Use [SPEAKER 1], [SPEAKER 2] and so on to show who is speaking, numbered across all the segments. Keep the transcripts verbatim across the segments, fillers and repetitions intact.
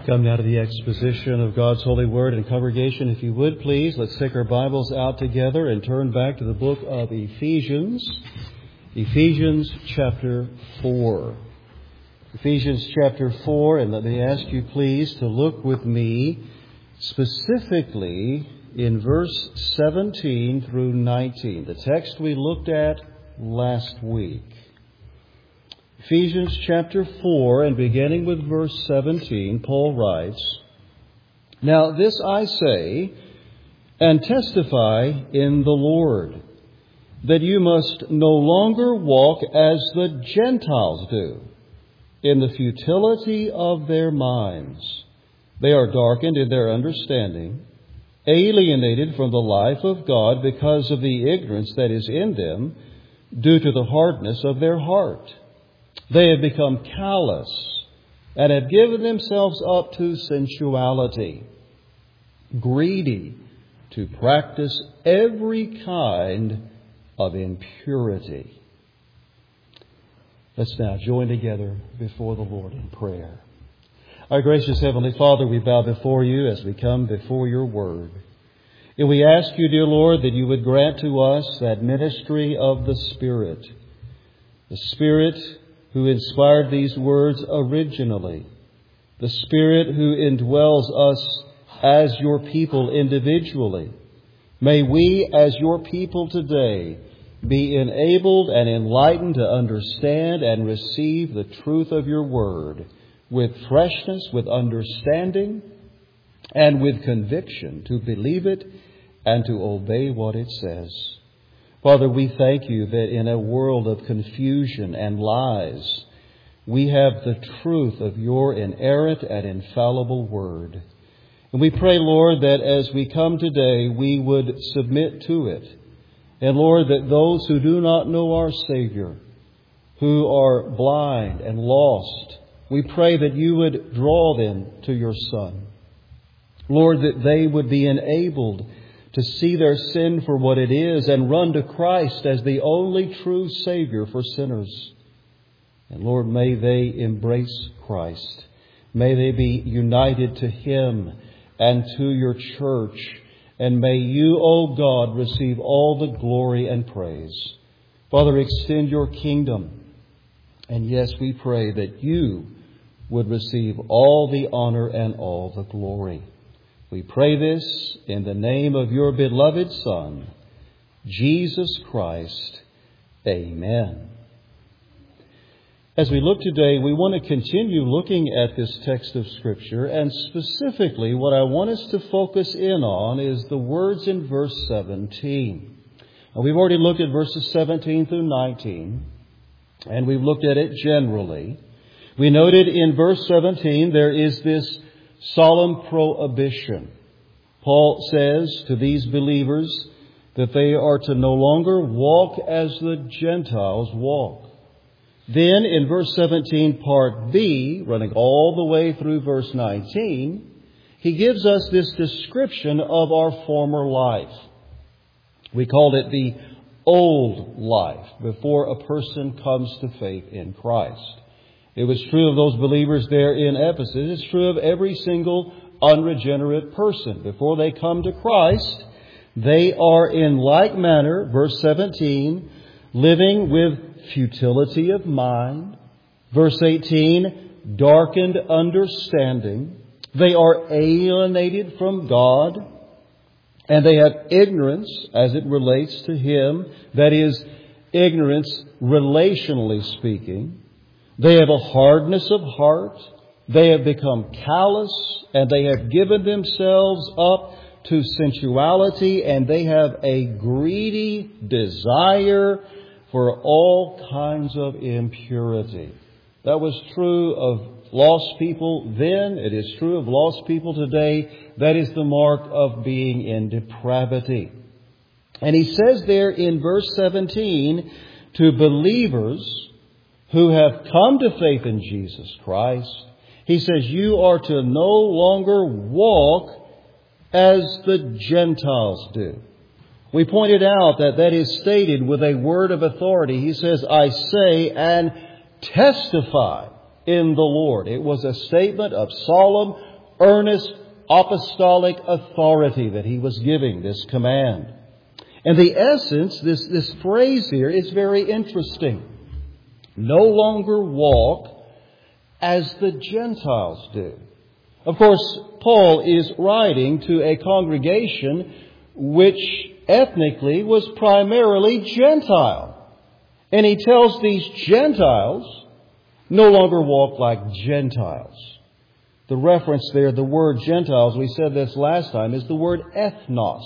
[SPEAKER 1] Come now to the exposition of God's holy word. And congregation, if you would please, let's take our Bibles out together and turn back to the book of Ephesians. Ephesians chapter four. Ephesians chapter four, and let me ask you please to look with me specifically in verse seventeen through nineteen, the text we looked at last week. Ephesians chapter four, and beginning with verse seventeen, Paul writes, "Now this I say, and testify in the Lord, that you must no longer walk as the Gentiles do, in the futility of their minds. They are darkened in their understanding, alienated from the life of God because of the ignorance that is in them, due to the hardness of their heart. They have become callous and have given themselves up to sensuality, greedy to practice every kind of impurity." Let's now join together before the Lord in prayer. Our gracious Heavenly Father, we bow before you as we come before your word. And we ask you, dear Lord, that you would grant to us that ministry of the Spirit, the Spirit who inspired these words originally, the Spirit who indwells us as your people individually. May we, as your people today, be enabled and enlightened to understand and receive the truth of your word with freshness, with understanding, and with conviction to believe it and to obey what it says. Father, we thank you that in a world of confusion and lies, we have the truth of your inerrant and infallible word. And we pray, Lord, that as we come today, we would submit to it. And Lord, that those who do not know our Savior, who are blind and lost, we pray that you would draw them to your Son. Lord, that they would be enabled to see their sin for what it is and run to Christ as the only true Savior for sinners. And Lord, may they embrace Christ. May they be united to Him and to your church. And may you, O God, receive all the glory and praise. Father, extend your kingdom. And yes, we pray that you would receive all the honor and all the glory. We pray this in the name of your beloved Son, Jesus Christ. Amen. As we look today, we want to continue looking at this text of Scripture, and specifically what I want us to focus in on is the words in verse seventeen. Now, we've already looked at verses seventeen through nineteen, and we've looked at it generally. We noted in verse seventeen there is this solemn prohibition. Paul says to these believers that they are to no longer walk as the Gentiles walk. Then in verse seventeen, part B, running all the way through verse nineteen, he gives us this description of our former life. We called it the old life before a person comes to faith in Christ. It was true of those believers there in Ephesus. It's true of every single unregenerate person. Before they come to Christ, they are in like manner, verse seventeen, living with futility of mind. Verse eighteen, darkened understanding. They are alienated from God, and they have ignorance as it relates to Him. That is, ignorance relationally speaking. They have a hardness of heart. They have become callous, and they have given themselves up to sensuality, and they have a greedy desire for all kinds of impurity. That was true of lost people then. It is true of lost people today. That is the mark of being in depravity. And he says there in verse seventeen, to believers who have come to faith in Jesus Christ, he says, you are to no longer walk as the Gentiles do. We pointed out that that is stated with a word of authority. He says, I say and testify in the Lord. It was a statement of solemn earnest apostolic authority that he was giving this command. And the essence, this, this phrase here is very interesting. No longer walk as the Gentiles do. Of course, Paul is writing to a congregation which ethnically was primarily Gentile. And he tells these Gentiles, no longer walk like Gentiles. The reference there, the word Gentiles, we said this last time, is the word ethnos.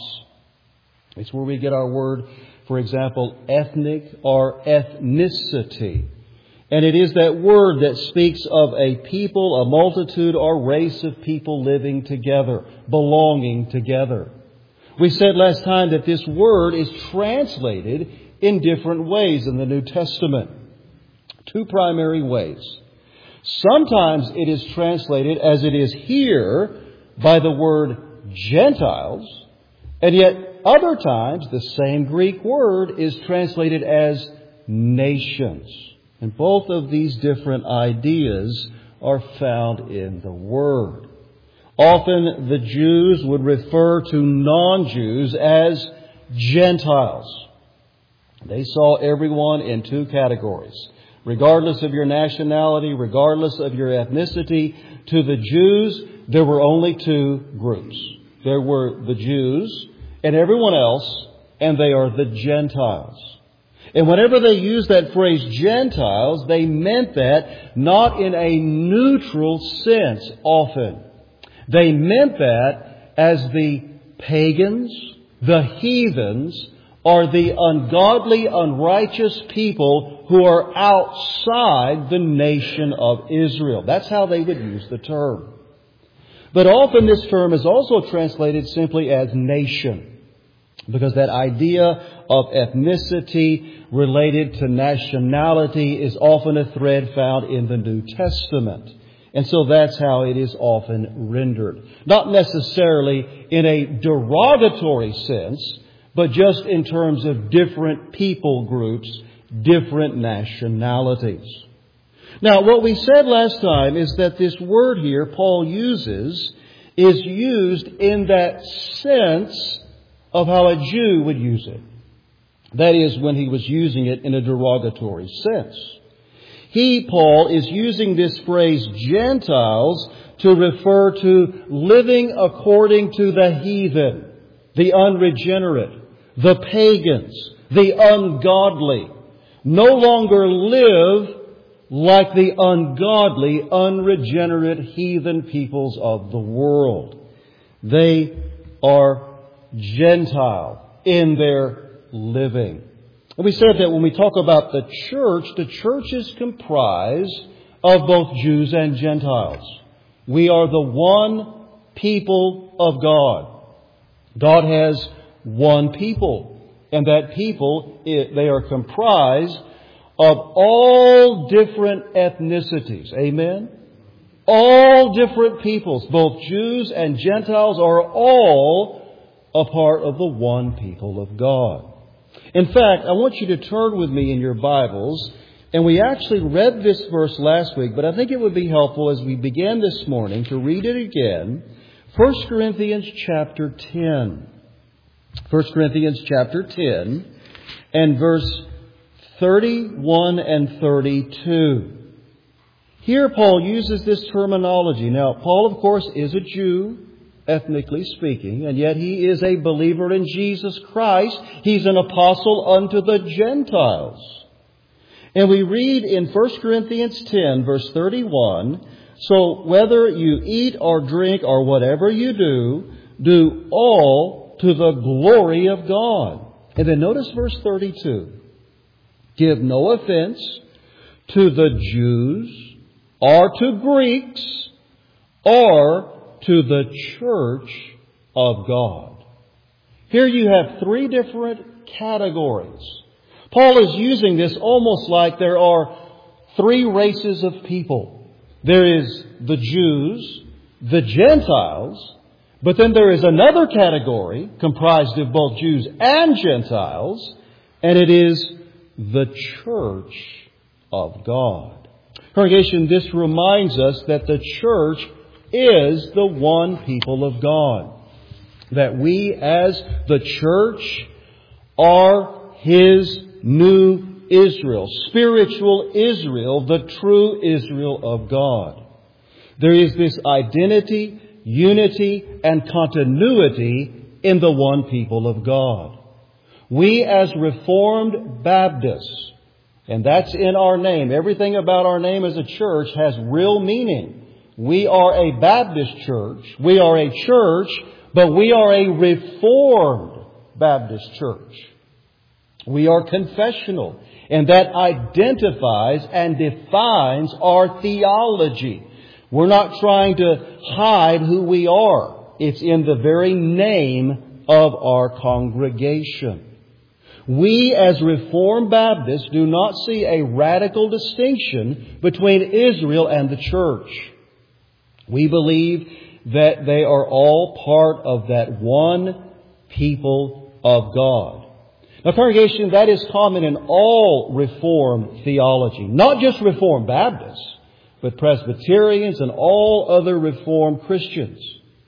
[SPEAKER 1] It's where we get our word, for example, ethnic or ethnicity. And it is that word that speaks of a people, a multitude or race of people living together, belonging together. We said last time that this word is translated in different ways in the New Testament. Two primary ways. Sometimes it is translated as it is here by the word Gentiles, and yet other times the same Greek word is translated as nations. And both of these different ideas are found in the Word. Often the Jews would refer to non-Jews as Gentiles. They saw everyone in two categories. Regardless of your nationality, regardless of your ethnicity, to the Jews, there were only two groups. There were the Jews and everyone else, and they are the Gentiles. And whenever they used that phrase Gentiles, they meant that not in a neutral sense often. They meant that as the pagans, the heathens, or the ungodly, unrighteous people who are outside the nation of Israel. That's how they would use the term. But often this term is also translated simply as nation, because that idea of ethnicity related to nationality is often a thread found in the New Testament. And so that's how it is often rendered. Not necessarily in a derogatory sense, but just in terms of different people groups, different nationalities. Now, what we said last time is that this word here Paul uses is used in that sense of how a Jew would use it. That is, when he was using it in a derogatory sense. He, Paul, is using this phrase Gentiles to refer to living according to the heathen, the unregenerate, the pagans, the ungodly. No longer live like the ungodly, unregenerate heathen peoples of the world. They are Gentile in their living. And we said that when we talk about the church, the church is comprised of both Jews and Gentiles. We are the one people of God. God has one people, and that people, they are comprised of all different ethnicities. Amen? All different peoples, both Jews and Gentiles, are all a part of the one people of God. In fact, I want you to turn with me in your Bibles, and we actually read this verse last week, but I think it would be helpful as we begin this morning to read it again. First Corinthians chapter ten. First Corinthians chapter ten and verse thirty-one and thirty-two. Here Paul uses this terminology. Now, Paul, of course, is a Jew, ethnically speaking, and yet he is a believer in Jesus Christ. He's an apostle unto the Gentiles. And we read in First Corinthians ten, verse thirty-one, so whether you eat or drink or whatever you do, do all to the glory of God. And then notice verse thirty-two. Give no offense to the Jews or to Greeks or to the church of God. Here you have three different categories. Paul is using this almost like there are three races of people. There is the Jews, the Gentiles, but then there is another category comprised of both Jews and Gentiles, and it is the church of God. Congregation, this reminds us that the church is the one people of God. That we as the church are His new Israel, spiritual Israel, the true Israel of God. There is this identity, unity, and continuity in the one people of God. We as Reformed Baptists, and that's in our name, everything about our name as a church has real meaning. We are a Baptist church. We are a church, but we are a Reformed Baptist church. We are confessional, and that identifies and defines our theology. We're not trying to hide who we are. It's in the very name of our congregation. We as Reformed Baptists do not see a radical distinction between Israel and the church. We believe that they are all part of that one people of God. Now, congregation, that is common in all Reformed theology, not just Reformed Baptists, but Presbyterians and all other Reformed Christians.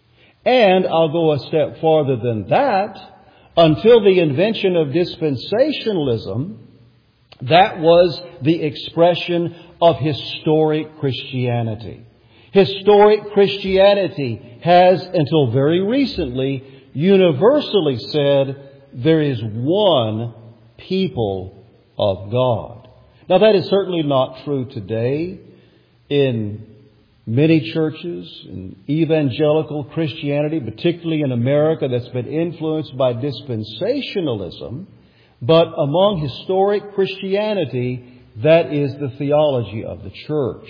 [SPEAKER 1] And I'll go a step farther than that. Until the invention of dispensationalism, that was the expression of historic Christianity. Historic Christianity has, until very recently, universally said there is one people of God. Now, that is certainly not true today in many churches, in evangelical Christianity, particularly in America, that's been influenced by dispensationalism. But among historic Christianity, that is the theology of the church.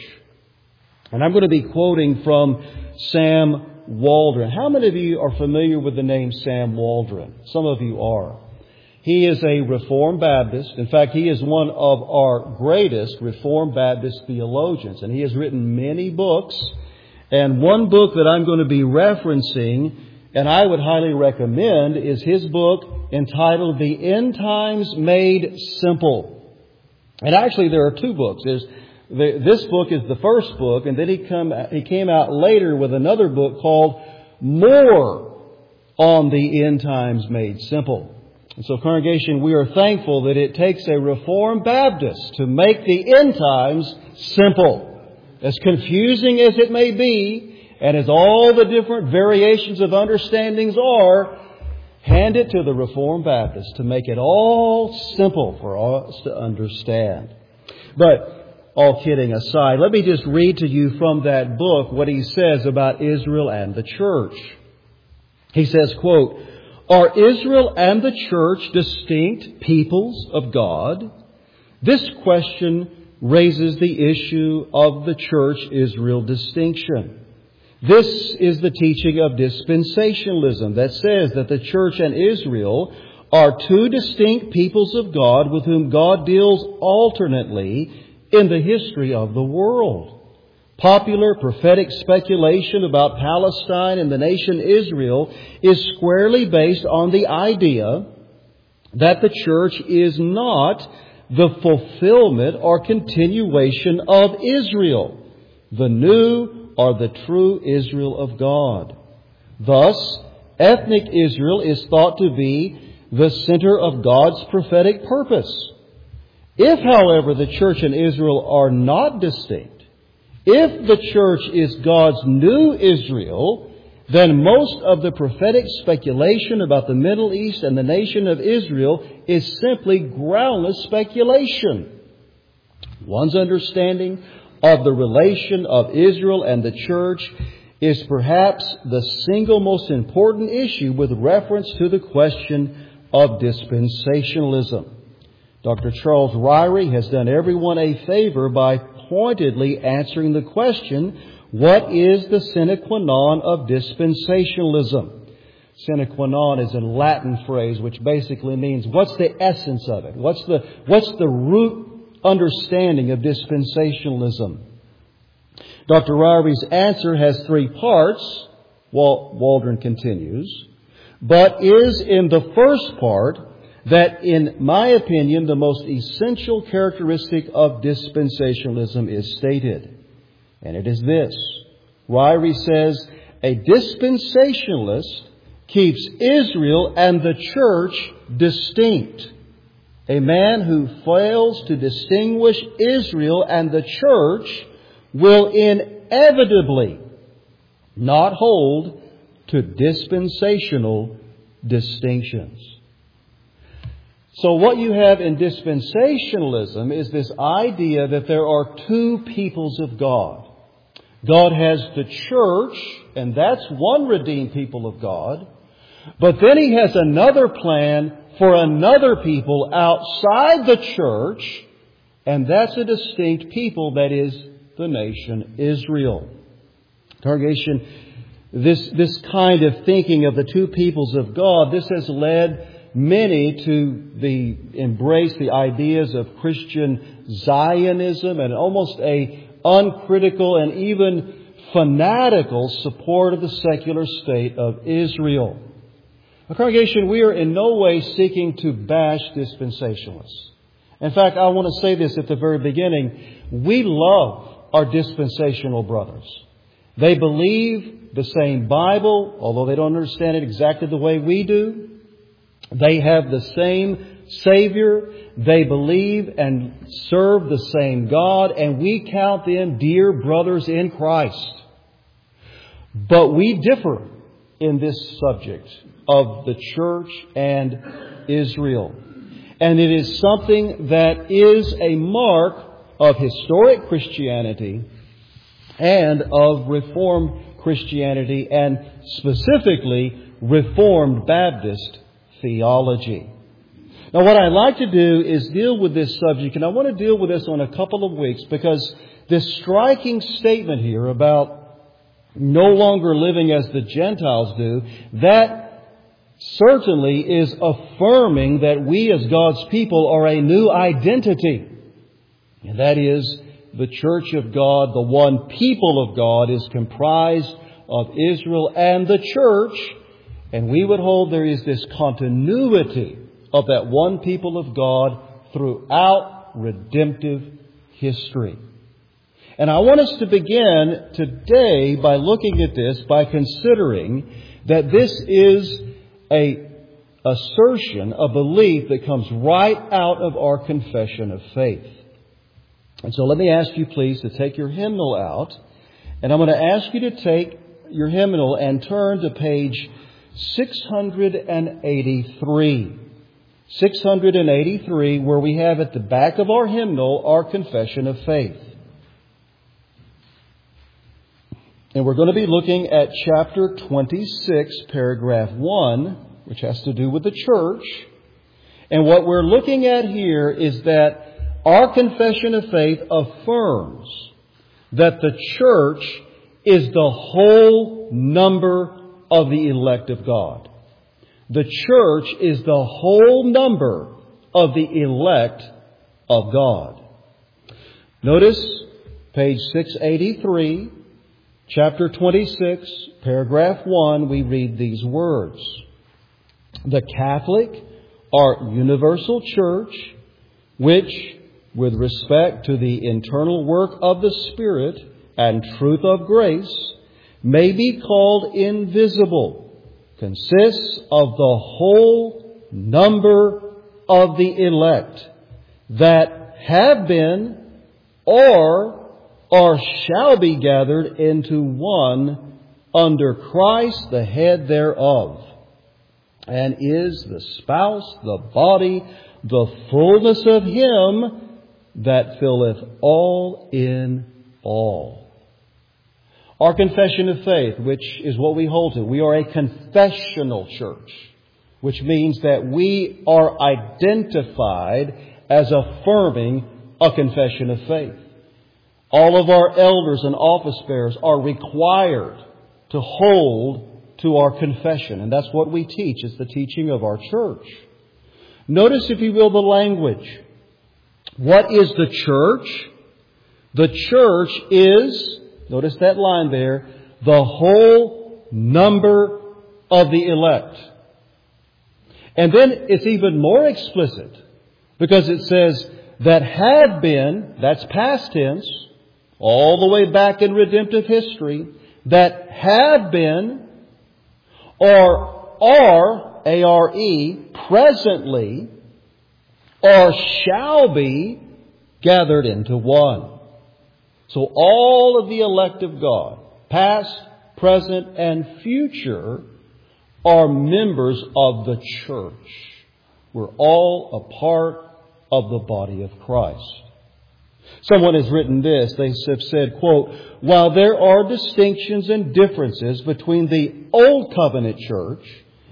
[SPEAKER 1] And I'm going to be quoting from Sam Waldron. How many of you are familiar with the name Sam Waldron? Some of you are. He is a Reformed Baptist. In fact, he is one of our greatest Reformed Baptist theologians. And he has written many books. And one book that I'm going to be referencing, and I would highly recommend, is his book entitled The End Times Made Simple. And actually, there are two books. There's the, this book is the first book, and then he, come, he came out later with another book called More on the End Times Made Simple. And so, congregation, we are thankful that it takes a Reformed Baptist to make the end times simple. As confusing as it may be, and as all the different variations of understandings are, hand it to the Reformed Baptist to make it all simple for us to understand. But, all kidding aside, let me just read to you from that book what he says about Israel and the church. He says, quote, "Are Israel and the church distinct peoples of God? This question raises the issue of the church-Israel distinction. This is the teaching of dispensationalism that says that the church and Israel are two distinct peoples of God with whom God deals alternately in the history of the world. Popular prophetic speculation about Palestine and the nation Israel is squarely based on the idea that the church is not the fulfillment or continuation of Israel, the new or the true Israel of God. Thus, ethnic Israel is thought to be the center of God's prophetic purpose. If, however, the church and Israel are not distinct, if the church is God's new Israel, then most of the prophetic speculation about the Middle East and the nation of Israel is simply groundless speculation. One's understanding of the relation of Israel and the church is perhaps the single most important issue with reference to the question of dispensationalism. Doctor Charles Ryrie has done everyone a favor by pointedly answering the question, what is the sine qua non of dispensationalism? Sine qua non is a Latin phrase which basically means what's the essence of it? What's the, what's the root understanding of dispensationalism? Doctor Ryrie's answer has three parts, Waldron continues, but is in the first part that, in my opinion, the most essential characteristic of dispensationalism is stated. And it is this: Ryrie says, a dispensationalist keeps Israel and the church distinct. A man who fails to distinguish Israel and the church will inevitably not hold to dispensational distinctions. So what you have in dispensationalism is this idea that there are two peoples of God. God has the church, and that's one redeemed people of God. But then He has another plan for another people outside the church, and that's a distinct people, that is the nation Israel. Congregation, this, this kind of thinking of the two peoples of God, this has led many to the embrace the ideas of Christian Zionism and almost a uncritical and even fanatical support of the secular state of Israel. Now, congregation, we are in no way seeking to bash dispensationalists. In fact, I want to say this at the very beginning. We love our dispensational brothers. They believe the same Bible, although they don't understand it exactly the way we do. They have the same Savior. They believe and serve the same God, and we count them dear brothers in Christ. But we differ in this subject of the church and Israel. And it is something that is a mark of historic Christianity and of Reformed Christianity, and specifically Reformed Baptist theology. Now, what I'd like to do is deal with this subject, and I want to deal with this on a couple of weeks, because this striking statement here about no longer living as the Gentiles do, that certainly is affirming that we as God's people are a new identity. And that is, the church of God, the one people of God, is comprised of Israel and the church. And we would hold there is this continuity of that one people of God throughout redemptive history. And I want us to begin today by looking at this, by considering that this is a assertion, a belief that comes right out of our confession of faith. And so let me ask you please to take your hymnal out. And I'm going to ask you to take your hymnal and turn to page six hundred eighty-three. six hundred eighty-three, where we have at the back of our hymnal our confession of faith. And we're going to be looking at chapter twenty-six, paragraph one, which has to do with the church. And what we're looking at here is that our confession of faith affirms that the church is the whole number of the elect of God. The church is the whole number of the elect of God. Notice page six eighty-three, chapter twenty-six, paragraph one, we read these words. The Catholic or universal church, which, with respect to the internal work of the Spirit and truth of grace, may be called invisible, consists of the whole number of the elect that have been or or shall be gathered into one under Christ, the head thereof, and is the spouse, the body, the fullness of Him that filleth all in all. Our confession of faith, which is what we hold to, we are a confessional church, which means that we are identified as affirming a confession of faith. All of our elders and office bearers are required to hold to our confession, and that's what we teach. It's the teaching of our church. Notice, if you will, the language. What is the church? The church is, notice that line there, the whole number of the elect. And then it's even more explicit, because it says that have been, that's past tense, all the way back in redemptive history, that have been or are, A R E, presently or shall be gathered into one. So all of the elect of God, past, present, and future, are members of the church. We're all a part of the body of Christ. Someone has written this. They have said, quote, while there are distinctions and differences between the Old Covenant church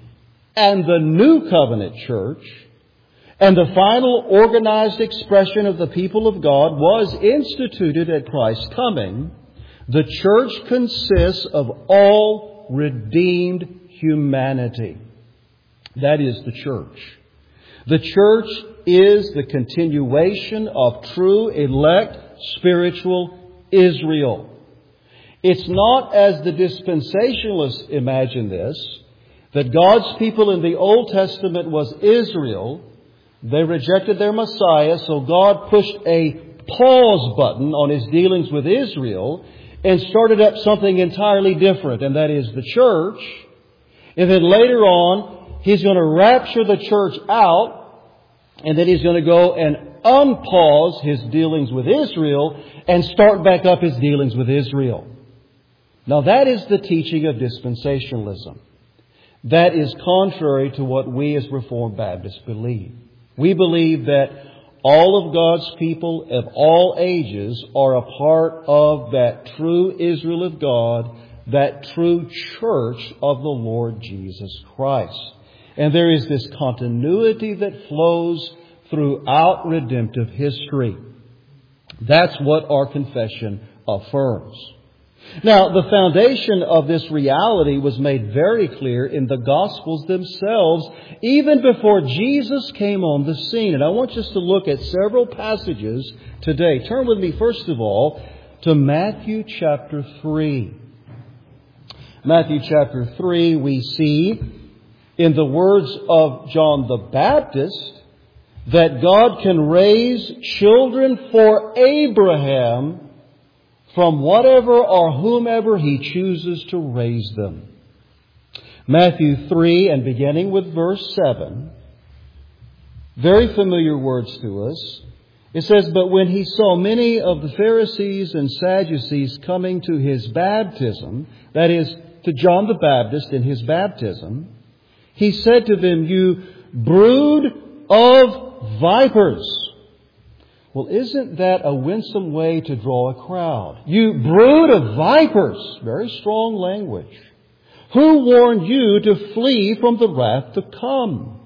[SPEAKER 1] and the New Covenant church, and the final organized expression of the people of God was instituted at Christ's coming, the church consists of all redeemed humanity. That is the church. The church is the continuation of true elect spiritual Israel. It's not as the dispensationalists imagine this, that God's people in the Old Testament was Israel. They rejected their Messiah, so God pushed a pause button on His dealings with Israel and started up something entirely different, and that is the church. And then later on, He's going to rapture the church out, and then He's going to go and unpause His dealings with Israel and start back up His dealings with Israel. Now that is the teaching of dispensationalism. That is contrary to what we as Reformed Baptists believe. We believe that all of God's people of all ages are a part of that true Israel of God, that true church of the Lord Jesus Christ. And there is this continuity that flows throughout redemptive history. That's what our confession affirms. Now, the foundation of this reality was made very clear in the Gospels themselves, even before Jesus came on the scene. And I want us to look at several passages today. Turn with me, first of all, to Matthew chapter three. Matthew chapter three, we see in the words of John the Baptist that God can raise children for Abraham from whatever or whomever He chooses to raise them. Matthew three, and beginning with verse seven, very familiar words to us. It says, but when He saw many of the Pharisees and Sadducees coming to His baptism, that is, to John the Baptist in his baptism, He said to them, you brood of vipers. Well, isn't that a winsome way to draw a crowd? You brood of vipers. Very strong language. Who warned you to flee from the wrath to come?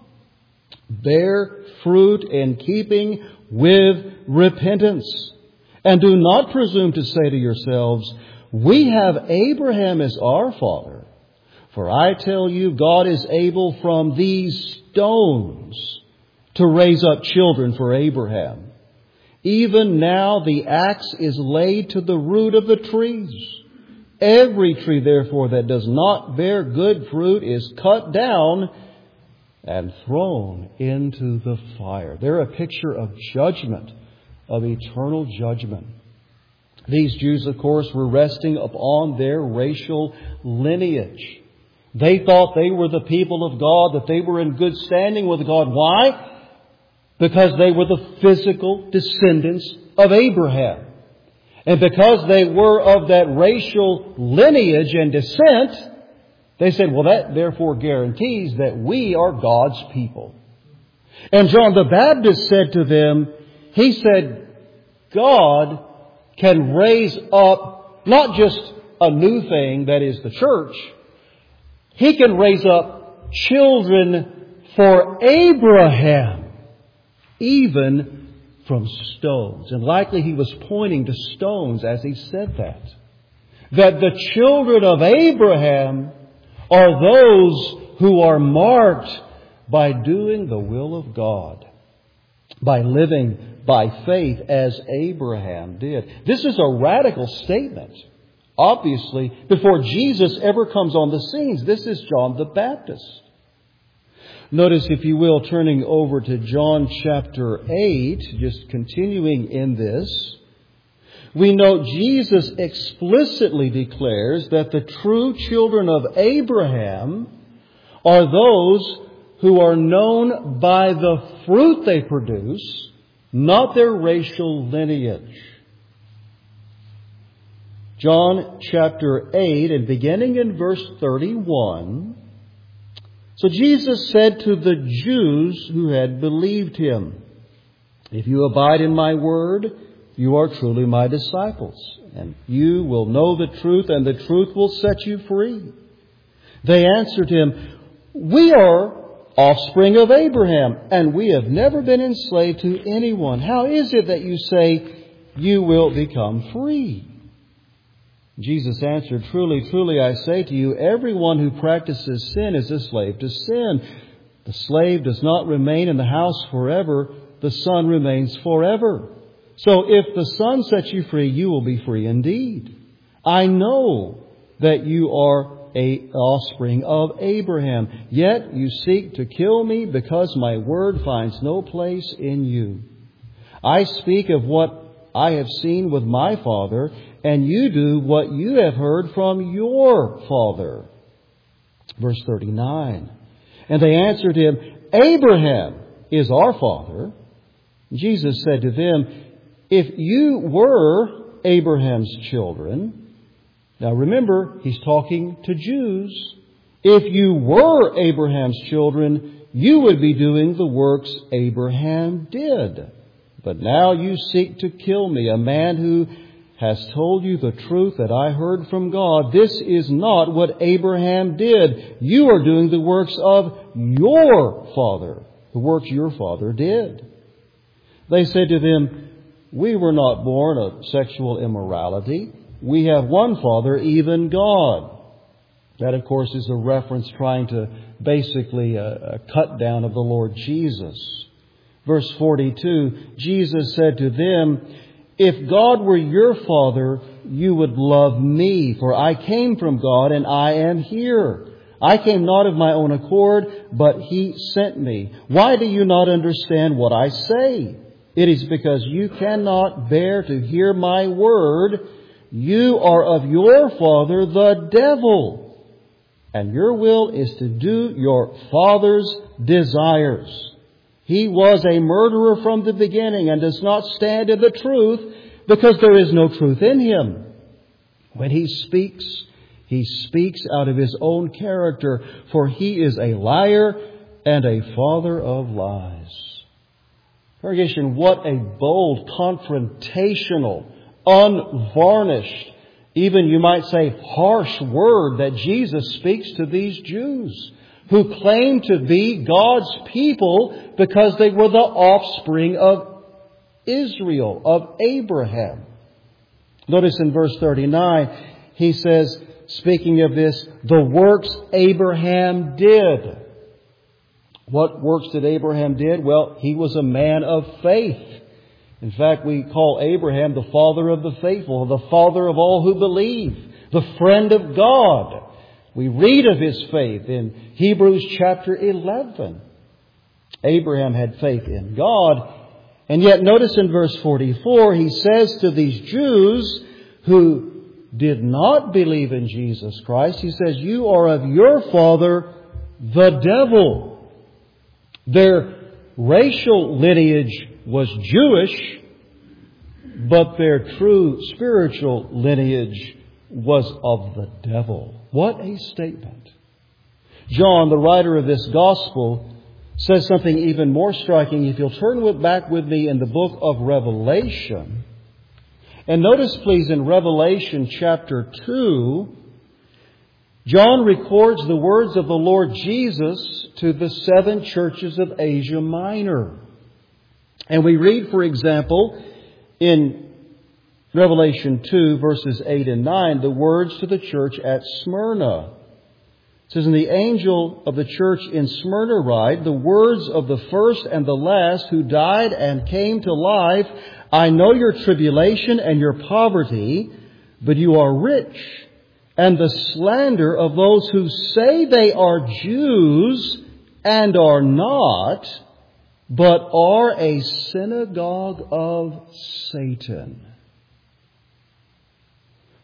[SPEAKER 1] Bear fruit in keeping with repentance. And do not presume to say to yourselves, we have Abraham as our father. For I tell you, God is able from these stones to raise up children for Abraham. Even now the axe is laid to the root of the trees. Every tree, therefore, that does not bear good fruit is cut down and thrown into the fire. They're a picture of judgment, of eternal judgment. These Jews, of course, were resting upon their racial lineage. They thought they were the people of God, that they were in good standing with God. Why? Because they were the physical descendants of Abraham. And because they were of that racial lineage and descent, they said, well, that therefore guarantees that we are God's people. And John the Baptist said to them, he said, God can raise up not just a new thing, that is the church. He can raise up children for Abraham, even from stones. And likely he was pointing to stones as he said that. That the children of Abraham are those who are marked by doing the will of God, by living by faith as Abraham did. This is a radical statement. Obviously, before Jesus ever comes on the scenes, this is John the Baptist. Notice, if you will, turning over to John chapter eight, just continuing in this. we note Jesus explicitly declares that the true children of Abraham are those who are known by the fruit they produce, not their racial lineage. John chapter eight, and beginning in verse thirty-one, so Jesus said to the Jews who had believed Him, "If you abide in my word, you are truly my disciples, and you will know the truth, and the truth will set you free." They answered Him, "We are offspring of Abraham, and we have never been enslaved to anyone. How is it that you say you will become free?" Jesus answered, "Truly, truly, I say to you, everyone who practices sin is a slave to sin. The slave does not remain in the house forever. The Son remains forever. So if the Son sets you free, you will be free indeed. I know that you are a offspring of Abraham, yet you seek to kill me because my word finds no place in you. I speak of what I have seen with my Father, and you do what you have heard from your father." Verse thirty-nine. And they answered Him, "Abraham is our father." Jesus said to them, "If you were Abraham's children," now remember, He's talking to Jews. "If you were Abraham's children, you would be doing the works Abraham did. But now you seek to kill me, a man who has told you the truth that I heard from God. This is not what Abraham did. You are doing the works of your father, the works your father did." They said to them, "We were not born of sexual immorality. We have one Father, even God." That, of course, is a reference trying to basically a, a cut down of the Lord Jesus. Verse forty-two, Jesus said to them, "If God were your Father, you would love me, for I came from God and I am here. I came not of my own accord, but He sent me. Why do you not understand what I say? It is because you cannot bear to hear my word. You are of your father, the devil, and your will is to do your father's desires. He was a murderer from the beginning and does not stand in the truth because there is no truth in him. When he speaks, he speaks out of his own character, for he is a liar and a father of lies." Congregation, what a bold, confrontational, unvarnished, even you might say harsh word that Jesus speaks to these Jews who claim to be God's people because they were the offspring of Israel, of Abraham. Notice in verse thirty-nine, he says, speaking of this, the works Abraham did. What works did Abraham did? Well, he was a man of faith. In fact, we call Abraham the father of the faithful, the father of all who believe, the friend of God. We read of his faith in Hebrews chapter eleven. Abraham had faith in God. And yet notice in verse forty-four, he says to these Jews who did not believe in Jesus Christ, he says, "You are of your father, the devil." Their racial lineage was Jewish, but their true spiritual lineage was of the devil. What a statement. John, the writer of this gospel, says something even more striking. If you'll turn with, back with me in the book of Revelation. And notice, please, in Revelation chapter two, John records the words of the Lord Jesus to the seven churches of Asia Minor. And we read, for example, in Revelation two, verses eight and nine, the words to the church at Smyrna. It says, "And the angel of the church in Smyrna write, the words of the first and the last who died and came to life. I know your tribulation and your poverty, but you are rich. And the slander of those who say they are Jews and are not, but are a synagogue of Satan."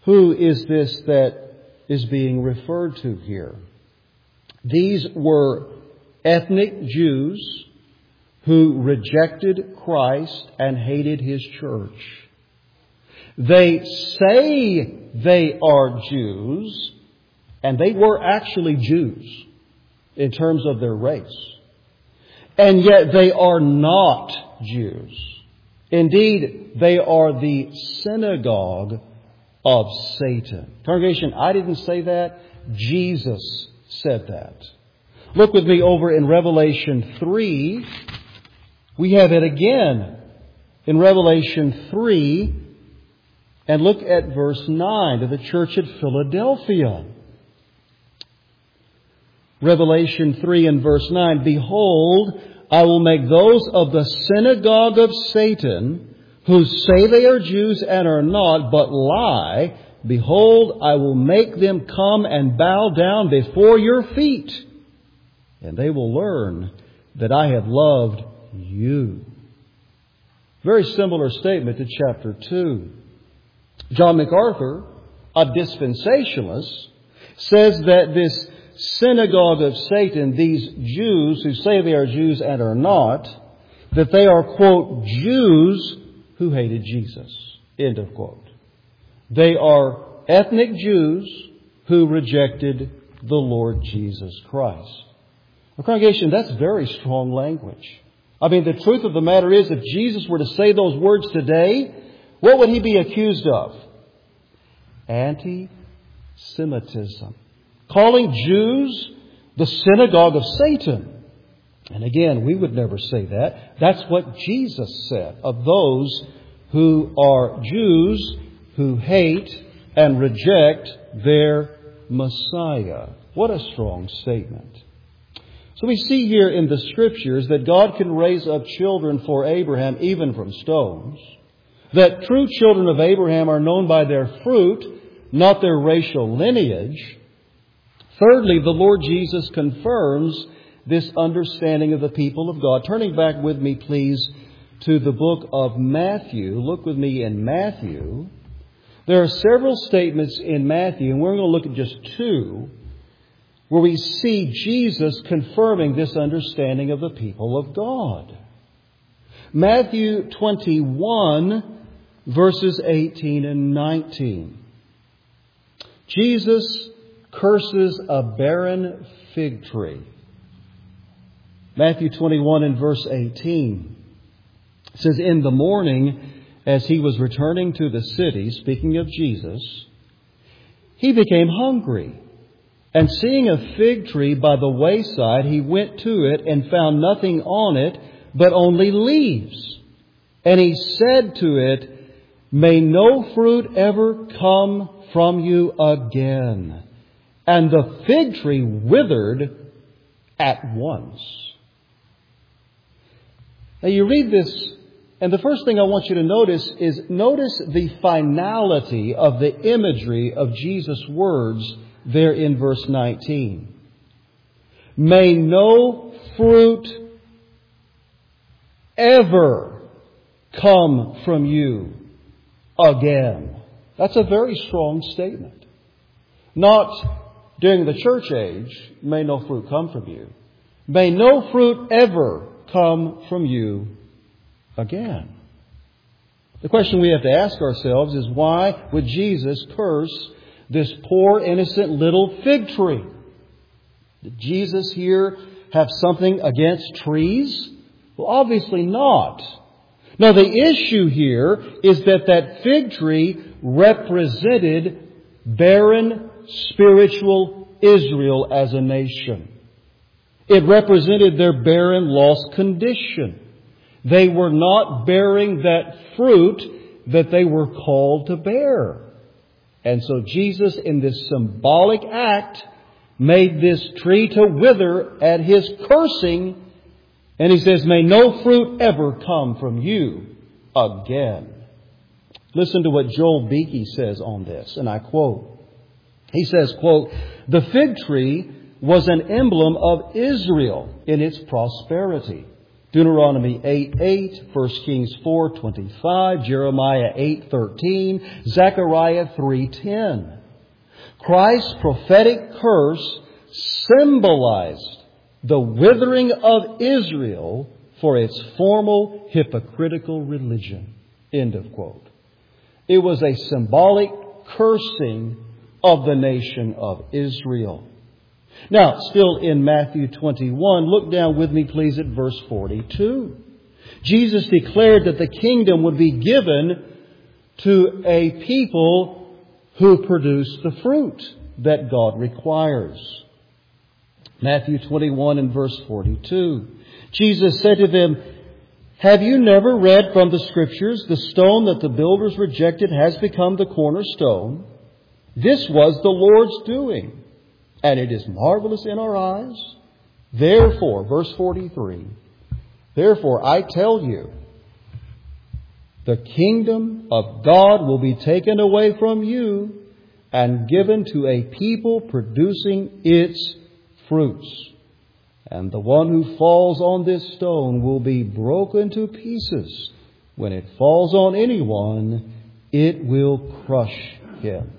[SPEAKER 1] Who is this that is being referred to here? These were ethnic Jews who rejected Christ and hated His church. They say they are Jews, and they were actually Jews in terms of their race. And yet they are not Jews. Indeed, they are the synagogue of Satan. Congregation, I didn't say that. Jesus said that. Look with me over in Revelation three. We have it again in Revelation three. And look at verse nine to the church at Philadelphia. Revelation three and verse nine. Behold, I will make those of the synagogue of Satan, who say they are Jews and are not, but lie. Behold, I will make them come and bow down before your feet, and they will learn that I have loved you. Very similar statement to chapter two. John MacArthur, a dispensationalist, says that this synagogue of Satan, these Jews who say they are Jews and are not, that they are, quote, Jews who hated Jesus, end of quote. They are ethnic Jews who rejected the Lord Jesus Christ. Well, congregation, that's very strong language. I mean, the truth of the matter is, if Jesus were to say those words today, what would He be accused of? Anti-Semitism. Calling Jews the synagogue of Satan. And again, we would never say that. That's what Jesus said of those who are Jews who hate and reject their Messiah. What a strong statement. So we see here in the Scriptures that God can raise up children for Abraham even from stones. That true children of Abraham are known by their fruit, not their racial lineage. Thirdly, the Lord Jesus confirms this understanding of the people of God. Turning back with me, please, to the book of Matthew. Look with me in Matthew. There are several statements in Matthew, and we're going to look at just two, where we see Jesus confirming this understanding of the people of God. Matthew twenty-one, verses eighteen and nineteen. Jesus curses a barren fig tree. Matthew twenty-one and verse eighteen. It says, in the morning, as He was returning to the city, speaking of Jesus, He became hungry. And seeing a fig tree by the wayside, He went to it and found nothing on it, but only leaves. And He said to it, may no fruit ever come from you again. And the fig tree withered at once. Now you read this, and the first thing I want you to notice is notice the finality of the imagery of Jesus' words there in verse nineteen. May no fruit ever come from you again. That's a very strong statement. Not during the church age, may no fruit come from you. May no fruit ever come from you again. The question we have to ask ourselves is, why would Jesus curse this poor, innocent little fig tree? Did Jesus here have something against trees? Well, obviously not. Now, the issue here is that that fig tree represented barren spiritual Israel as a nation. It represented their barren, lost condition. They were not bearing that fruit that they were called to bear. And so Jesus, in this symbolic act, made this tree to wither at His cursing. And He says, may no fruit ever come from you again. Listen to what Joel Beakey says on this, and I quote. He says, quote, the fig tree was an emblem of Israel in its prosperity. Deuteronomy eight eight, First Kings four twenty-five, Jeremiah eight thirteen, Zechariah three ten. Christ's prophetic curse symbolized the withering of Israel for its formal hypocritical religion. End of quote. It was a symbolic cursing of the nation of Israel. Now, still in Matthew twenty-one, look down with me please at verse forty-two. Jesus declared that the kingdom would be given to a people who produce the fruit that God requires. Matthew twenty-one and verse forty-two. Jesus said to them, "Have you never read from the Scriptures, the stone that the builders rejected has become the cornerstone? This was the Lord's doing, and it is marvelous in our eyes. Therefore," verse forty-three, "therefore I tell you, the kingdom of God will be taken away from you and given to a people producing its fruits. And the one who falls on this stone will be broken to pieces. When it falls on anyone, it will crush him."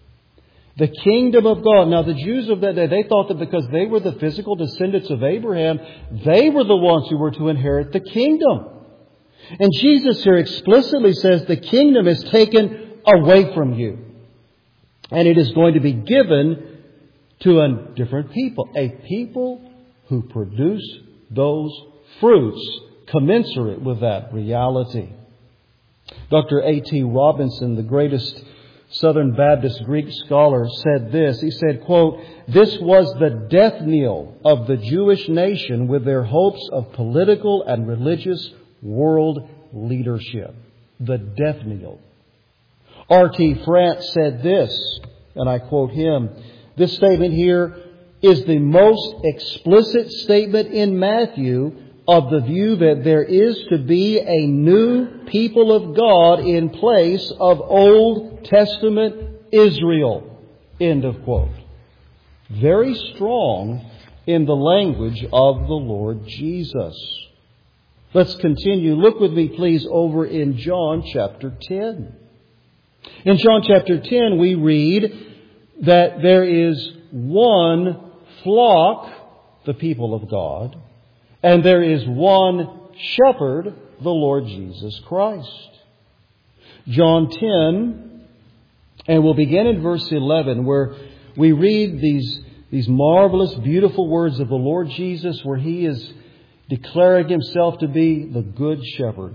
[SPEAKER 1] The kingdom of God. Now, the Jews of that day, they thought that because they were the physical descendants of Abraham, they were the ones who were to inherit the kingdom. And Jesus here explicitly says the kingdom is taken away from you. And it is going to be given to a different people. A people who produce those fruits commensurate with that reality. Doctor A T Robinson, the greatest Southern Baptist Greek scholar, said this. He said, quote, "This was the death knell of the Jewish nation with their hopes of political and religious world leadership." The death knell. R T France said this, and I quote him, "This statement here is the most explicit statement in Matthew of the view that there is to be a new people of God in place of Old Testament Israel." End of quote. Very strong in the language of the Lord Jesus. Let's continue. Look with me, please, over in John chapter ten. In John chapter ten, we read that there is one flock, the people of God, and there is one shepherd, the Lord Jesus Christ. John ten, and we'll begin in verse eleven, where we read these, these marvelous, beautiful words of the Lord Jesus, where He is declaring Himself to be the Good Shepherd.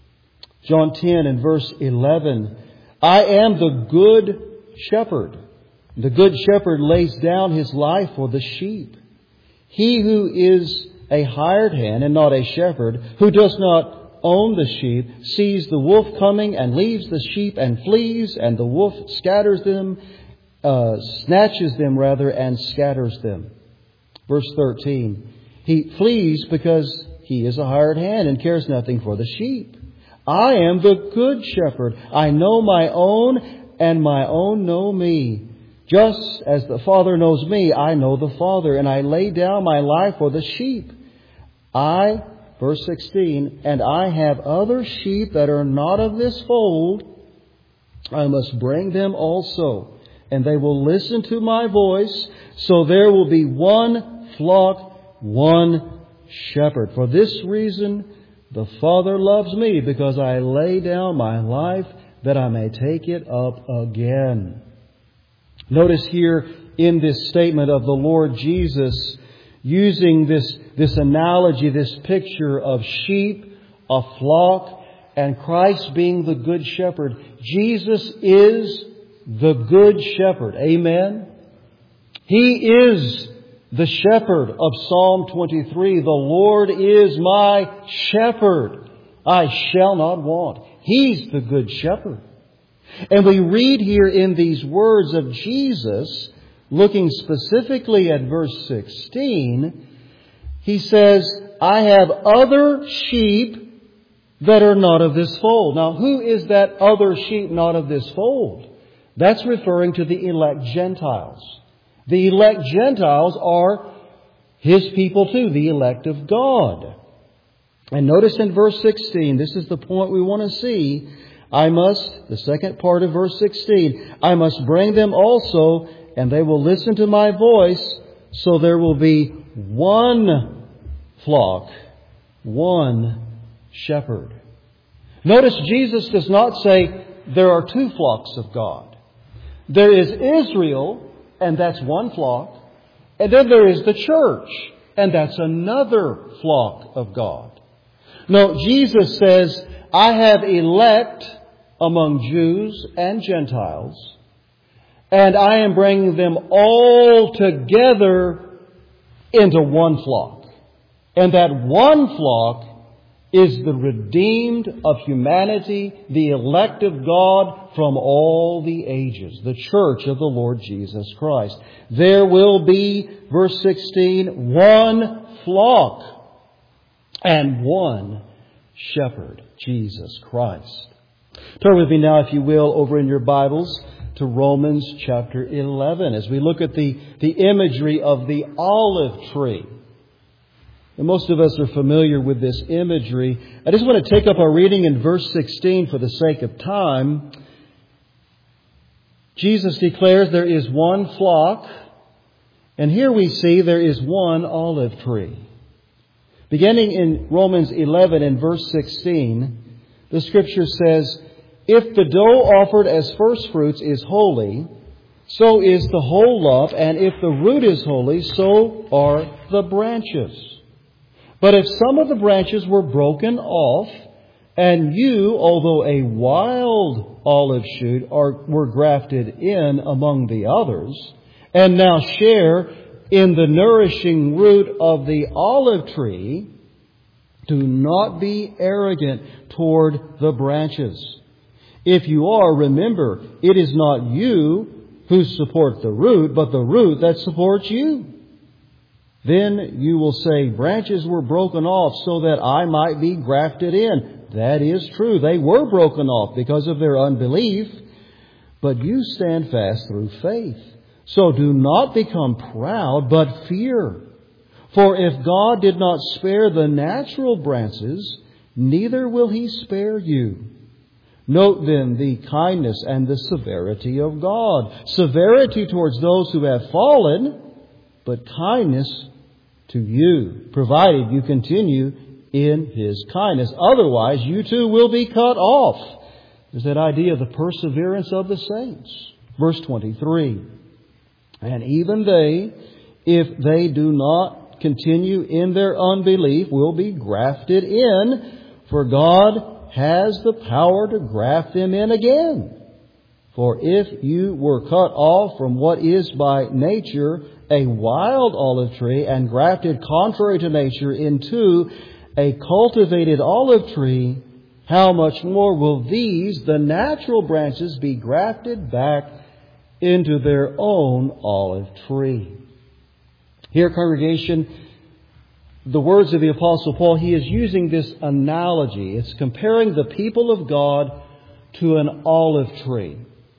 [SPEAKER 1] John ten and verse eleven, "I am the Good Shepherd. The Good Shepherd lays down His life for the sheep. He who is a hired hand and not a shepherd, who does not own the sheep, sees the wolf coming and leaves the sheep and flees, and the wolf scatters them, uh, snatches them rather, and scatters them." Verse thirteen, "He flees because he is a hired hand and cares nothing for the sheep. I am the Good Shepherd. I know my own, and my own know me. Just as the Father knows me, I know the Father, and I lay down my life for the sheep. I," verse sixteen, "and I have other sheep that are not of this fold. I must bring them also, and they will listen to my voice. So there will be one flock, one shepherd. For this reason, the Father loves me, because I lay down my life that I may take it up again." Notice here in this statement of the Lord Jesus, using this, this analogy, this picture of sheep, a flock, and Christ being the Good Shepherd. Jesus is the Good Shepherd. Amen? He is the shepherd of Psalm twenty-three. "The Lord is my shepherd. I shall not want." He's the Good Shepherd. And we read here in these words of Jesus, looking specifically at verse sixteen, He says, "I have other sheep that are not of this fold." Now, who is that other sheep not of this fold? That's referring to the elect Gentiles. The elect Gentiles are His people too, the elect of God. And notice in verse sixteen, this is the point we want to see. I must, the second part of verse sixteen, I must bring them also, and they will listen to my voice, so there will be one flock, one shepherd. Notice Jesus does not say there are two flocks of God. There is Israel, and that's one flock. And then there is the church, and that's another flock of God. No, Jesus says, I have elect among Jews and Gentiles, and I am bringing them all together into one flock. And that one flock is the redeemed of humanity, the elect of God from all the ages, the church of the Lord Jesus Christ. There will be, verse sixteen, one flock and one shepherd, Jesus Christ. Turn with me now, if you will, over in your Bibles to Romans chapter eleven as we look at the, the imagery of the olive tree. And most of us are familiar with this imagery. I just want to take up our reading in verse sixteen for the sake of time. Jesus declares there is one flock, and here we see there is one olive tree. Beginning in Romans eleven and verse sixteen, the Scripture says, if the dough offered as first fruits is holy, so is the whole lump, and if the root is holy, so are the branches. But if some of the branches were broken off, and you, although a wild olive shoot, are, were grafted in among the others, and now share in the nourishing root of the olive tree, do not be arrogant toward the branches. If you are, remember, it is not you who support the root, but the root that supports you. Then you will say, branches were broken off so that I might be grafted in. That is true. They were broken off because of their unbelief. But you stand fast through faith. So do not become proud, but fear. For if God did not spare the natural branches, neither will He spare you. Note then the kindness and the severity of God. Severity towards those who have fallen, but kindness to you, provided you continue in His kindness. Otherwise, you too will be cut off. There's that idea of the perseverance of the saints. Verse twenty-three. And even they, if they do not continue in their unbelief, will be grafted in, for God has the power to graft them in again. For if you were cut off from what is by nature a wild olive tree and grafted contrary to nature into a cultivated olive tree, how much more will these, the natural branches, be grafted back into their own olive tree? Here, congregation, the words of the Apostle Paul, he is using this analogy. It's comparing the people of God to an olive tree.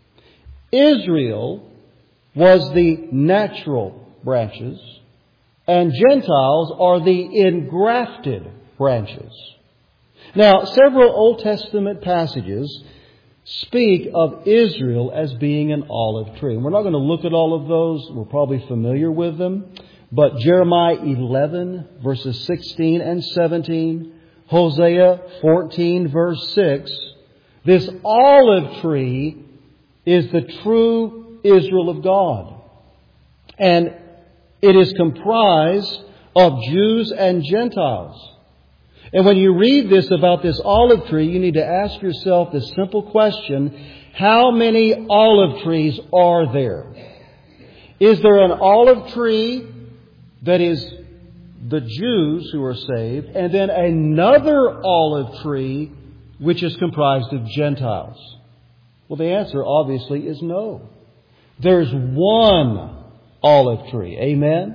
[SPEAKER 1] Israel was the natural branches, and Gentiles are the engrafted branches. Now, several Old Testament passages speak of Israel as being an olive tree. We're not going to look at all of those. We're probably familiar with them. But Jeremiah eleven, verses sixteen and seventeen, Hosea fourteen, verse six, this olive tree is the true Israel of God. And it is comprised of Jews and Gentiles. And when you read this about this olive tree, you need to ask yourself this simple question: how many olive trees are there? Is there an olive tree that is the Jews who are saved, and then another olive tree which is comprised of Gentiles? Well, the answer obviously is no. There's one olive tree. Amen?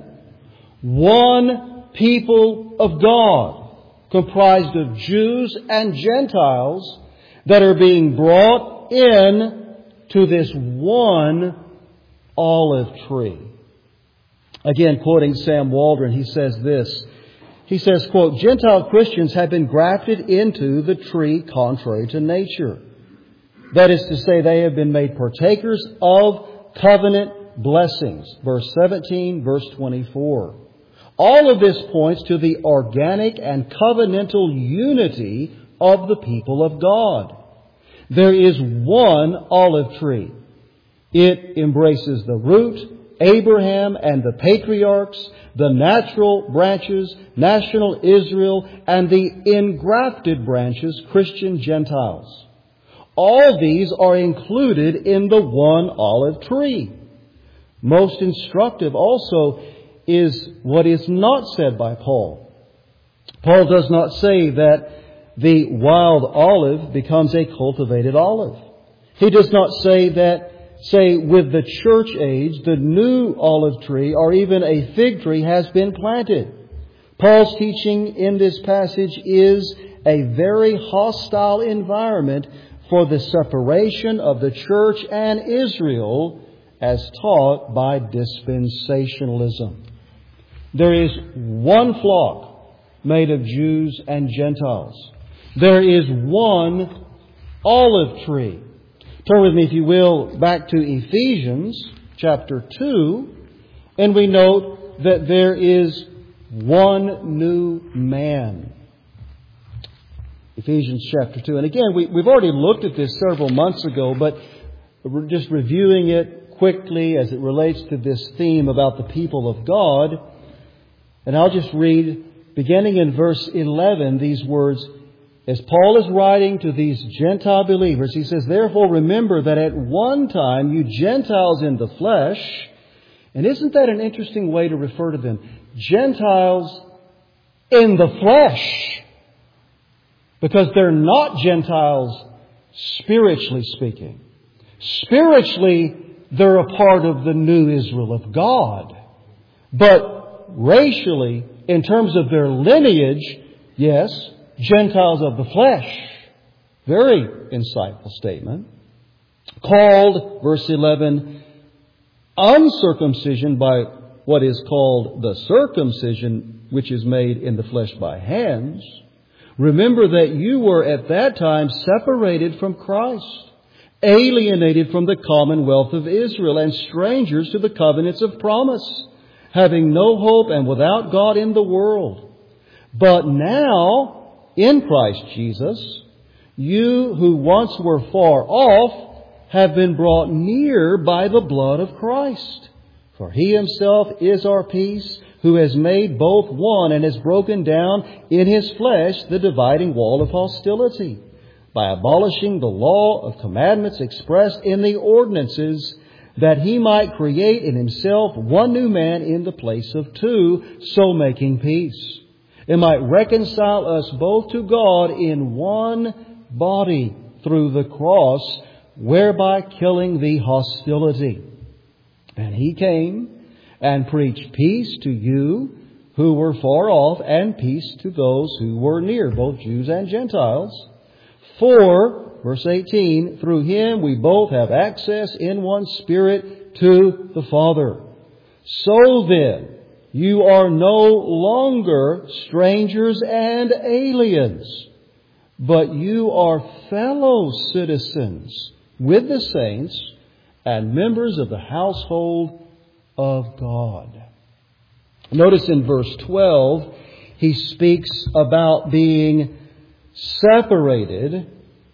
[SPEAKER 1] One people of God, comprised of Jews and Gentiles, that are being brought in to this one olive tree. Again, quoting Sam Waldron, he says this: He says, quote, Gentile Christians have been grafted into the tree contrary to nature. That is to say, they have been made partakers of covenant blessings. Verse seventeen, verse twenty-four. All of this points to the organic and covenantal unity of the people of God. There is one olive tree. It embraces the root, Abraham and the patriarchs, the natural branches, national Israel, and the engrafted branches, Christian Gentiles. All these are included in the one olive tree. Most instructive also is what is not said by Paul. Paul does not say that the wild olive becomes a cultivated olive. He does not say that, say, with the church age, the new olive tree or even a fig tree has been planted. Paul's teaching in this passage is a very hostile environment for the separation of the church and Israel as taught by dispensationalism. There is one flock made of Jews and Gentiles. There is one olive tree. Turn with me, if you will, back to Ephesians chapter two, and we note that there is one new man. Ephesians chapter two. And again, we, we've already looked at this several months ago, but we're just reviewing it quickly as it relates to this theme about the people of God. And I'll just read, beginning in verse eleven, these words. As Paul is writing to these Gentile believers, he says, Therefore remember that at one time you Gentiles in the flesh, and isn't that an interesting way to refer to them? Gentiles in the flesh. Because they're not Gentiles spiritually speaking. Spiritually, they're a part of the new Israel of God. But racially, in terms of their lineage, yes, Gentiles of the flesh. Very insightful statement. Called, verse eleven, uncircumcision by what is called the circumcision, which is made in the flesh by hands. Remember that you were at that time separated from Christ, alienated from the commonwealth of Israel, and strangers to the covenants of promise, having no hope and without God in the world. But now, in Christ Jesus, you who once were far off have been brought near by the blood of Christ. For He Himself is our peace, who has made both one and has broken down in His flesh the dividing wall of hostility, by abolishing the law of commandments expressed in the ordinances, that He might create in Himself one new man in the place of two, so making peace. It might reconcile us both to God in one body through the cross, whereby killing the hostility. And He came and preached peace to you who were far off, and peace to those who were near, both Jews and Gentiles. For, verse eighteen, through Him we both have access in one Spirit to the Father. So then, you are no longer strangers and aliens, but you are fellow citizens with the saints and members of the household of God. Notice in verse twelve, he speaks about being separated,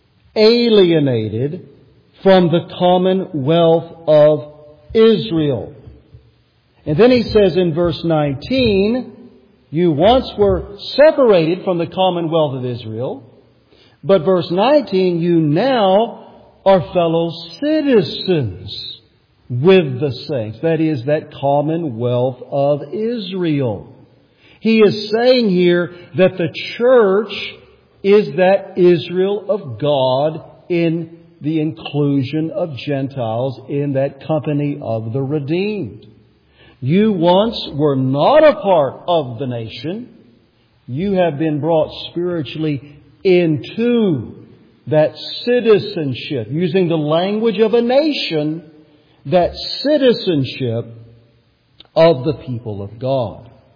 [SPEAKER 1] alienated from the commonwealth of Israel. And then he says in verse nineteen, you once were separated from the commonwealth of Israel, but verse nineteen, you now are fellow citizens with the saints. That is, that commonwealth of Israel. He is saying here that the church is that Israel of God in the inclusion of Gentiles in that company of the redeemed. You once were not a part of the nation. You have been brought spiritually into that citizenship, using the language of a nation, that citizenship of the people of God.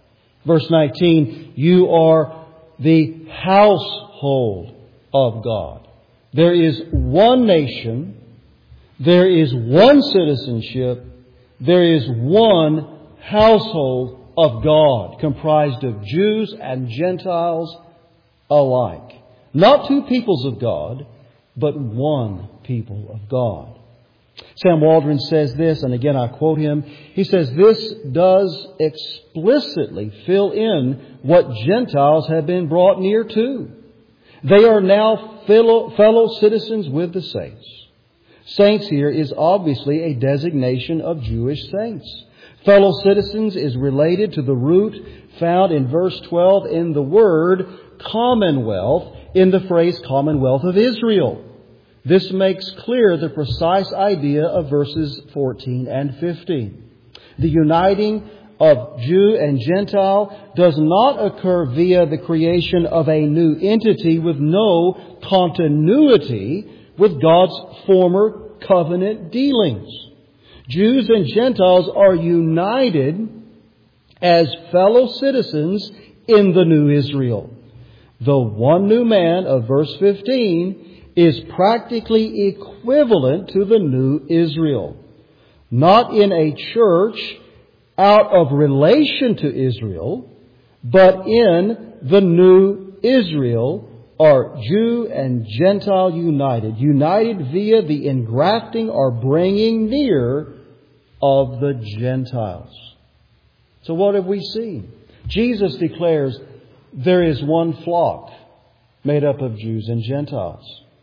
[SPEAKER 1] Verse nineteen, you are the household of God. There is one nation, there is one citizenship, there is one household of God, comprised of Jews and Gentiles alike. Not two peoples of God, but one people of God. Sam Waldron says this, and again I quote him. He says, this does explicitly fill in what Gentiles have been brought near to. They are now fellow, fellow citizens with the saints. Saints here is obviously a designation of Jewish saints. Fellow citizens is related to the root found in verse twelve in the word commonwealth, in the phrase commonwealth of Israel. This makes clear the precise idea of verses fourteen and fifteen. The uniting of Jew and Gentile does not occur via the creation of a new entity with no continuity with God's former covenant dealings. Jews and Gentiles are united as fellow citizens in the new Israel. The one new man of verse fifteen is practically equivalent to the new Israel. Not in a church out of relation to Israel, but in the new Israel are Jew and Gentile united. United via the engrafting or bringing near of the Gentiles. So what have we seen? Jesus declares there is one flock made up of Jews and Gentiles.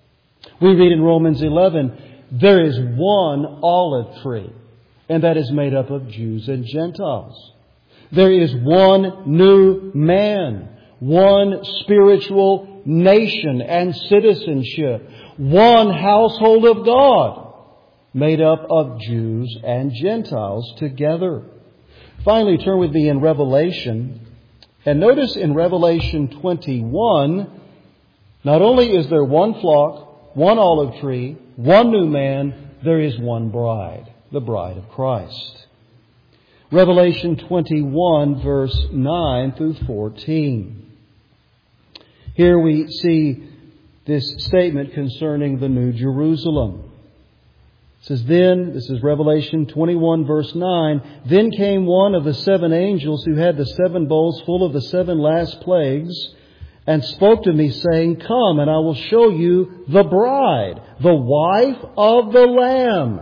[SPEAKER 1] We read in Romans eleven, there is one olive tree, and that is made up of Jews and Gentiles. There is one new man, one spiritual nation and citizenship, one household of God, made up of Jews and Gentiles together. Finally, turn with me in Revelation, and notice in Revelation twenty-one, not only is there one flock, one olive tree, one new man, there is one bride, the bride of Christ. Revelation twenty-one, verse nine through fourteen. Here we see this statement concerning the New Jerusalem. It says, then, this is Revelation twenty-one, verse nine, then came one of the seven angels who had the seven bowls full of the seven last plagues, and spoke to me, saying, come, and I will show you the bride, the wife of the Lamb.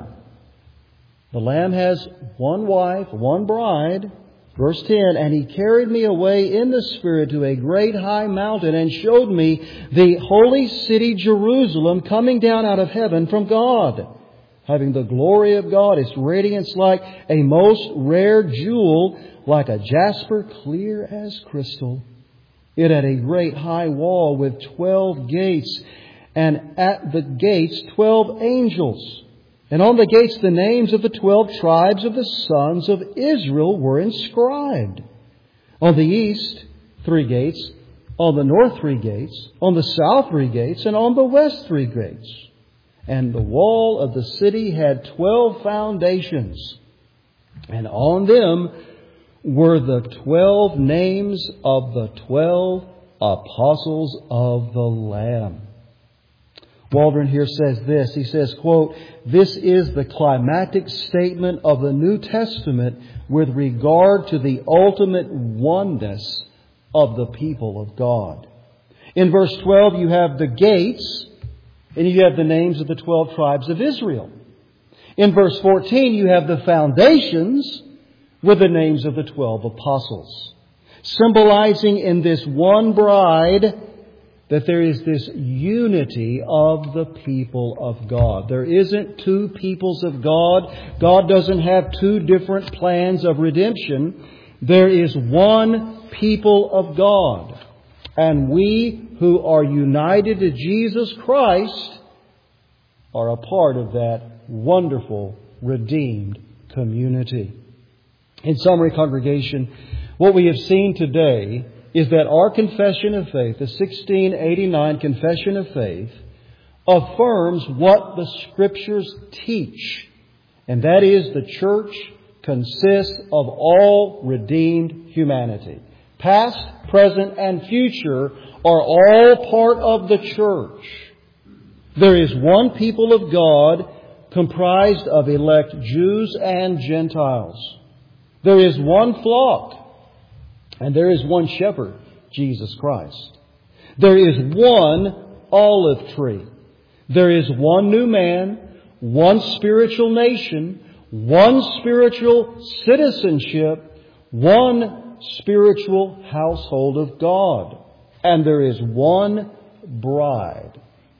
[SPEAKER 1] The Lamb has one wife, one bride. Verse ten, and he carried me away in the Spirit to a great high mountain, and showed me the holy city Jerusalem coming down out of heaven from God, having the glory of God, its radiance like a most rare jewel, like a jasper clear as crystal. It had a great high wall with twelve gates, and at the gates twelve angels. And on the gates the names of the twelve tribes of the sons of Israel were inscribed. On the east, three gates. On the north, three gates. On the south, three gates. And on the west, three gates. And the wall of the city had twelve foundations. And on them were the twelve names of the twelve apostles of the Lamb. Waldron here says this. He says, quote, this is the climactic statement of the New Testament with regard to the ultimate oneness of the people of God. In verse twelve, you have the gates, and you have the names of the twelve tribes of Israel. In verse fourteen, you have the foundations with the names of the twelve apostles, symbolizing in this one bride that there is this unity of the people of God. There isn't two peoples of God. God doesn't have two different plans of redemption. There is one people of God. And we who are united to Jesus Christ are a part of that wonderful, redeemed community. In summary, congregation, what we have seen today is that our confession of faith, the sixteen eighty-nine Confession of Faith, affirms what the Scriptures teach. And that is the church consists of all redeemed humanity. past, present, and future, are all part of the church. There is one people of God comprised of elect Jews and Gentiles. There is one flock, and there is one shepherd, Jesus Christ. There is one olive tree. There is one new man, one spiritual nation, one spiritual citizenship, one spiritual household of God. And there is one bride.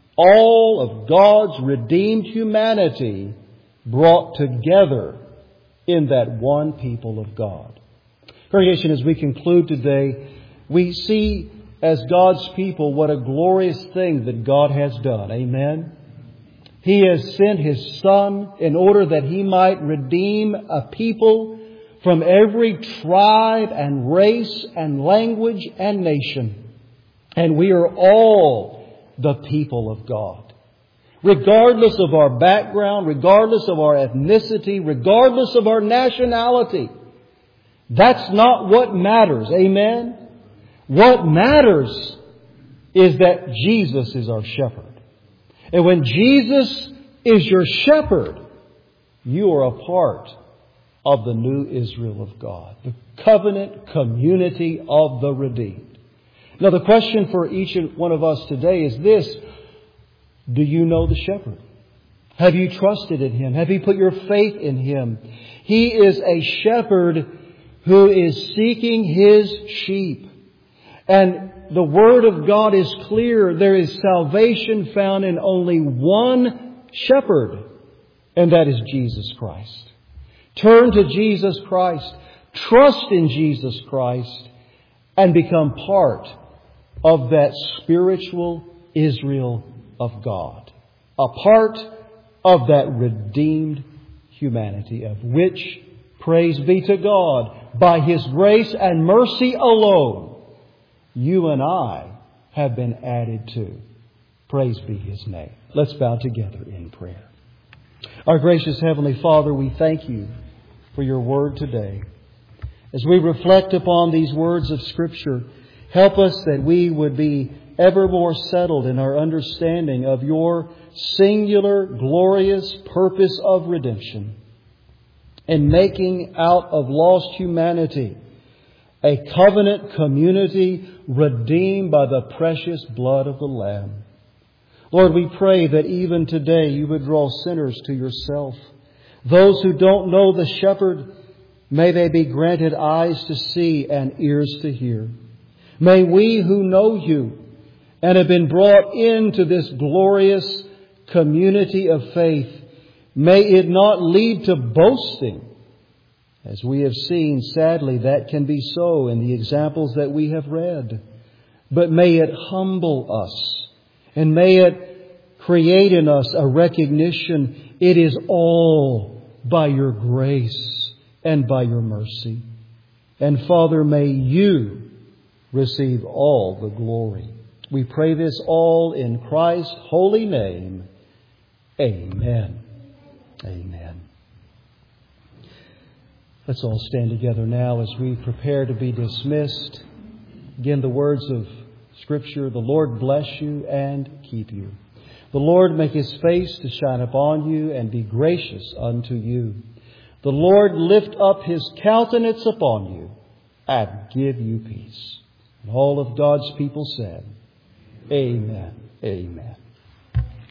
[SPEAKER 1] All of God's redeemed humanity brought together in that one people of God. Congregation, as we conclude today, we see as God's people what a glorious thing that God has done. Amen. He has sent His Son in order that He might redeem a people from every tribe and race and language and nation. And we are all the people of God. Regardless of our background, regardless of our ethnicity, regardless of our nationality. That's not what matters. Amen? What matters is that Jesus is our shepherd. And when Jesus is your shepherd, you are a part of the new Israel of God, the covenant community of the redeemed. Now the question for each one of us today is this: do you know the shepherd? Have you trusted in Him? Have you put your faith in Him? He is a shepherd who is seeking His sheep. And the Word of God is clear. There is salvation found in only one shepherd, and that is Jesus Christ. Turn to Jesus Christ. Trust in Jesus Christ and become part of that spiritual Israel of God. A part of that redeemed humanity, of which, praise be to God, by His grace and mercy alone, you and I have been added to. Praise be His name. Let's bow together in prayer. Our gracious Heavenly Father, we thank You for Your Word today. As we reflect upon these words of Scripture, help us that we would be ever more settled in our understanding of Your singular, glorious purpose of redemption, and making out of lost humanity a covenant community redeemed by the precious blood of the Lamb. Lord, we pray that even today You would draw sinners to Yourself. Those who don't know the shepherd, may they be granted eyes to see and ears to hear. May we who know You and have been brought into this glorious community of faith, may it not lead to boasting. As we have seen, sadly, that can be so in the examples that we have read. But may it humble us, and may it create in us a recognition it is all by Your grace and by Your mercy. And Father, may You receive all the glory. We pray this all in Christ's holy name. Amen. Amen. Let's all stand together now as we prepare to be dismissed. Again, the words of Scripture: the Lord bless you and keep you. The Lord make His face to shine upon you and be gracious unto you. The Lord lift up His countenance upon you and give you peace. And all of God's people said, Amen. Amen.